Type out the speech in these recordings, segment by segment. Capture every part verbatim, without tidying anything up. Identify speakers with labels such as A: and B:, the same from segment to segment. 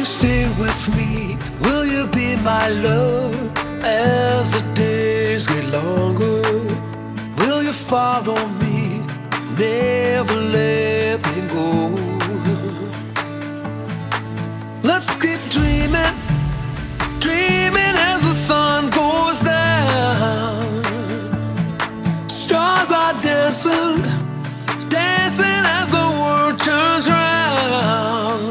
A: stay with me? Will you be my love as the days get longer? Will you follow me, never let me go? Let's keep dreaming, dreaming as the sun goes down. Stars are dancing, dancing as the world turns round.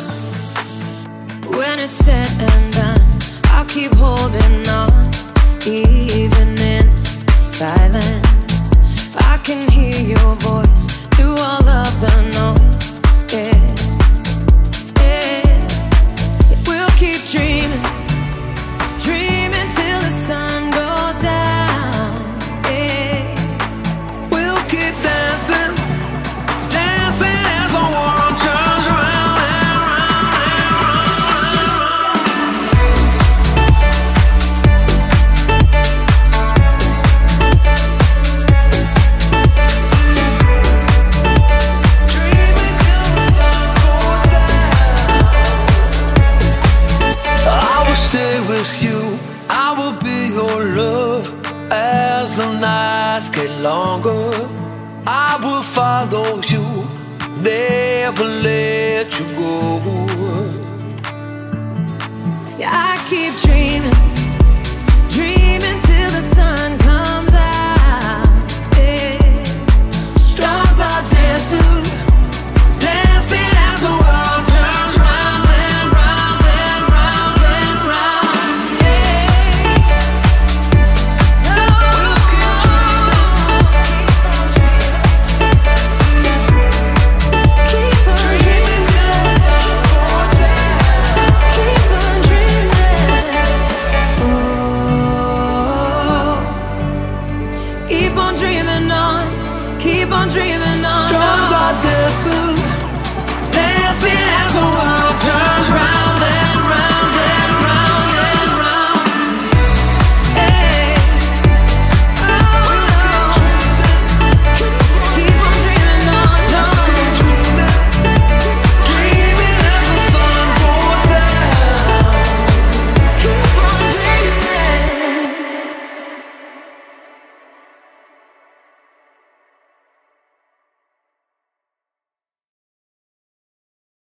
B: When it's said and done, I'll keep holding on, even in silence. I can hear your voice through all of the noise. Yeah, yeah. We'll keep dreaming, dreaming till the sun goes down. Yeah,
A: we'll keep dancing, dancing as the world turns round and round and Dreaming till the sun goes down. I will stay with you, I will be your love as the nights get longer. I will follow you, never let you go.
B: yeah, I keep dreaming, dreaming till the sun comes out. Yeah.
A: Stars are dancing, dancing as the world turns round and round and round and round. We'll keep
B: Keep on
A: dreaming till the sun goes down.
B: keep on dreaming. Oh, keep on dreaming on, keep on dreaming on.
A: Stars are dancing, dancing as the world